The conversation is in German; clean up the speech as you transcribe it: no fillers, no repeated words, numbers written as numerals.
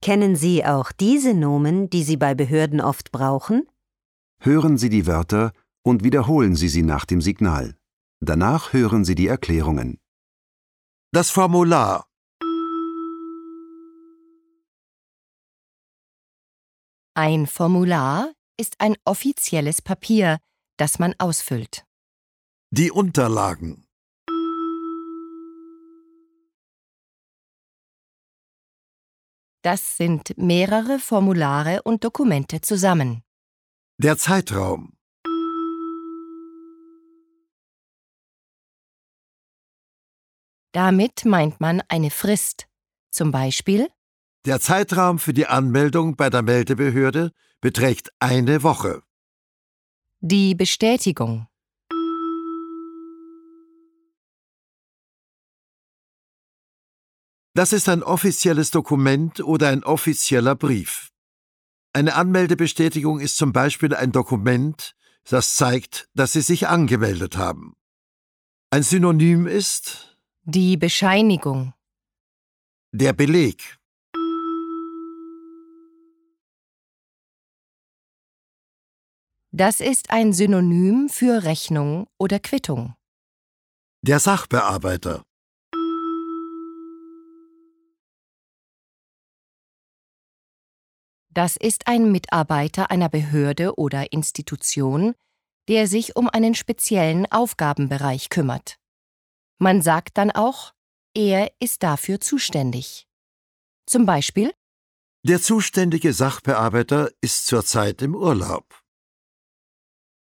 Kennen Sie auch diese Nomen, die Sie bei Behörden oft brauchen? Hören Sie die Wörter und wiederholen Sie sie nach dem Signal. Danach hören Sie die Erklärungen. Das Formular. Ein Formular ist ein offizielles Papier, das man ausfüllt. Die Unterlagen. Das sind mehrere Formulare und Dokumente zusammen. Der Zeitraum. Damit meint man eine Frist. Zum Beispiel: Der Zeitraum für die Anmeldung bei der Meldebehörde beträgt 1 Woche. die Bestätigung. Das ist ein offizielles Dokument oder ein offizieller Brief. Eine Anmeldebestätigung ist zum Beispiel ein Dokument, das zeigt, dass Sie sich angemeldet haben. Ein Synonym ist Die Bescheinigung. der Beleg. Das ist ein Synonym für Rechnung oder Quittung. Der Sachbearbeiter. Das ist ein Mitarbeiter einer Behörde oder Institution, der sich um einen speziellen Aufgabenbereich kümmert. Man sagt dann auch, er ist dafür zuständig. Zum Beispiel: Der zuständige Sachbearbeiter ist zurzeit im Urlaub.